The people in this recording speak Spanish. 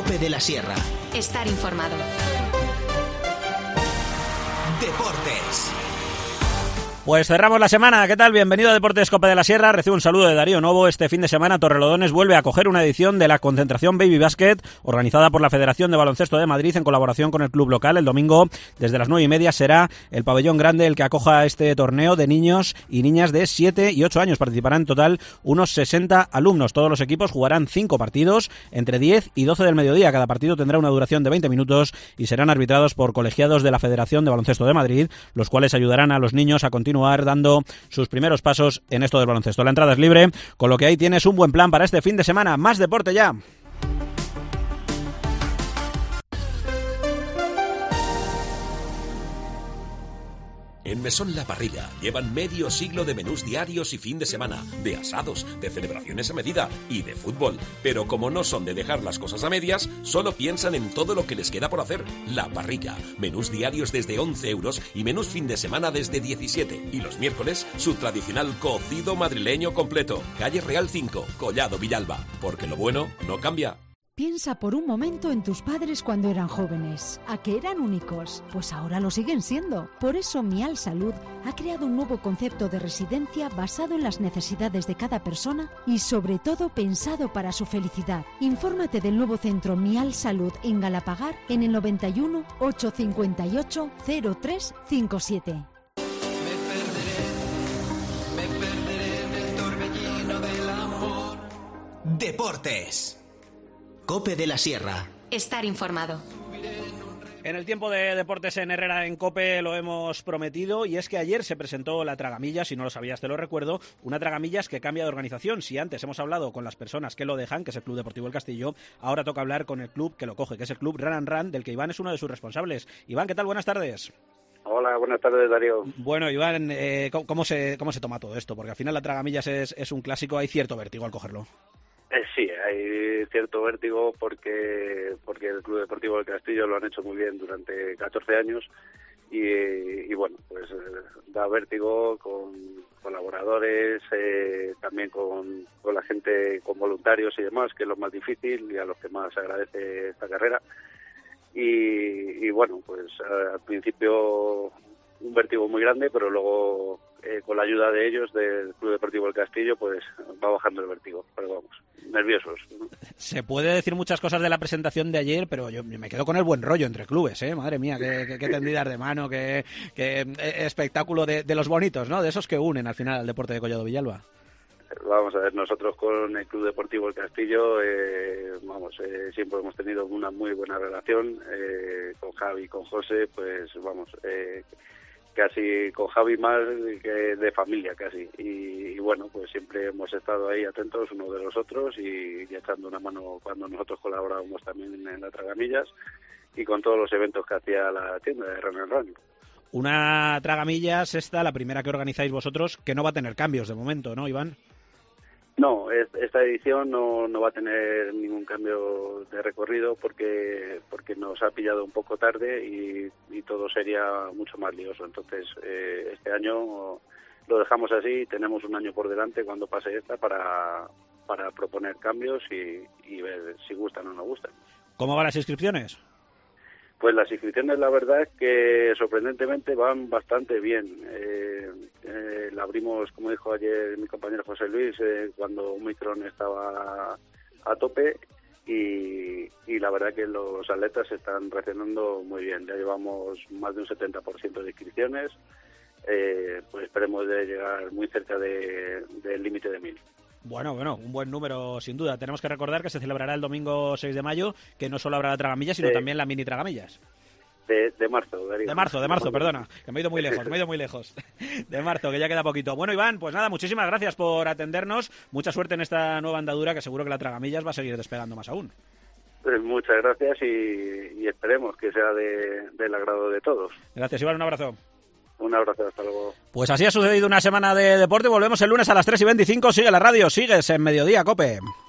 COPE de la Sierra. Estar informado. Deportes. Pues cerramos la semana. ¿Qué tal? Bienvenido a Deportes COPE de la Sierra. Recibo un saludo de Darío Novo. Este fin de semana Torrelodones vuelve a acoger una edición de la concentración Baby Basket organizada por la Federación de Baloncesto de Madrid en colaboración con el club local. El domingo desde las 9:30 será el pabellón grande el que acoja este torneo de niños y niñas de 7 y 8 años. Participarán en total unos 60 alumnos. Todos los equipos jugarán 5 partidos entre 10 y 12 del mediodía. Cada partido tendrá una duración de 20 minutos y serán arbitrados por colegiados de la Federación de Baloncesto de Madrid, los cuales ayudarán a los niños a continuar dando sus primeros pasos en esto del baloncesto. La entrada es libre, con lo que ahí tienes un buen plan para este fin de semana. Más deporte ya. En Mesón La Parrilla llevan medio siglo de menús diarios y fin de semana, de asados, de celebraciones a medida y de fútbol. Pero como no son de dejar las cosas a medias, solo piensan en todo lo que les queda por hacer. La Parrilla, menús diarios desde 11 euros y menús fin de semana desde 17. Y los miércoles, su tradicional cocido madrileño completo. Calle Real 5, Collado Villalba. Porque lo bueno no cambia. Piensa por un momento en tus padres cuando eran jóvenes. ¿A qué eran únicos? Pues ahora lo siguen siendo. Por eso Mial Salud ha creado un nuevo concepto de residencia basado en las necesidades de cada persona y sobre todo pensado para su felicidad. Infórmate del nuevo centro Mial Salud en Galapagar en el 91 858 0357. Me perderé en el torbellino del amor. Deportes. COPE de la Sierra. Estar informado. En el tiempo de deportes en Herrera en COPE lo hemos prometido y es que ayer se presentó la Tragamillas, si no lo sabías te lo recuerdo, una Tragamillas que cambia de organización. Si antes hemos hablado con las personas que lo dejan, que es el Club Deportivo El Castillo, ahora toca hablar con el club que lo coge, que es el Club Run and Run, del que Iván es uno de sus responsables. Iván, ¿qué tal? Buenas tardes. Hola, buenas tardes, Darío. Bueno, Iván, ¿cómo se toma todo esto? Porque al final la Tragamillas es un clásico, hay cierto vértigo al cogerlo. Sí, hay cierto vértigo porque el Club Deportivo del Castillo lo han hecho muy bien durante 14 años y bueno, pues da vértigo con colaboradores, también con la gente, con voluntarios y demás, que es lo más difícil y a los que más se agradece esta carrera. Y bueno, pues al principio un vértigo muy grande, pero luego con la ayuda de ellos, del Club Deportivo del Castillo, pues va bajando el vértigo, pero vamos, nerviosos, ¿no? Se puede decir muchas cosas de la presentación de ayer, pero yo me quedo con el buen rollo entre clubes, madre mía, qué tendidas de mano, qué espectáculo de los bonitos, ¿no? De esos que unen al final al deporte de Collado Villalba. Vamos a ver, nosotros con el Club Deportivo El Castillo, siempre hemos tenido una muy buena relación, con Javi y con José, pues vamos, casi con Javi más que de familia casi, y bueno, pues siempre hemos estado ahí atentos uno de los otros y echando una mano cuando nosotros colaborábamos también en la Tragamillas y con todos los eventos que hacía la tienda de Run and Run. Una Tragamillas esta, la primera que organizáis vosotros, que no va a tener cambios de momento, ¿no, Iván? No, esta edición no va a tener ningún cambio de recorrido porque nos ha pillado un poco tarde y todo sería mucho más lioso. Entonces, este año lo dejamos así, tenemos un año por delante cuando pase esta para proponer cambios y ver si gustan o no gustan. ¿Cómo van las inscripciones? Pues las inscripciones, la verdad es que sorprendentemente van bastante bien. La abrimos, como dijo ayer mi compañero José Luis, cuando Omicron estaba a tope y la verdad que los atletas están reaccionando muy bien. Ya llevamos más de un 70% de inscripciones, pues esperemos de llegar muy cerca del límite de 1.000. Bueno, un buen número sin duda. Tenemos que recordar que se celebrará el domingo 6 de mayo, que no solo habrá la Tragamillas, sino también la mini Tragamillas. De marzo, Darío. De marzo, perdona, que me he ido muy lejos. De marzo, que ya queda poquito. Bueno, Iván, pues nada, muchísimas gracias por atendernos. Mucha suerte en esta nueva andadura, que seguro que la Tragamillas va a seguir despegando más aún. Pues muchas gracias y esperemos que sea del agrado de todos. Gracias, Iván, un abrazo. Un abrazo, hasta luego. Pues así ha sucedido una semana de deporte. Volvemos el lunes a las 3:25. Sigue la radio, sigues en Mediodía, COPE.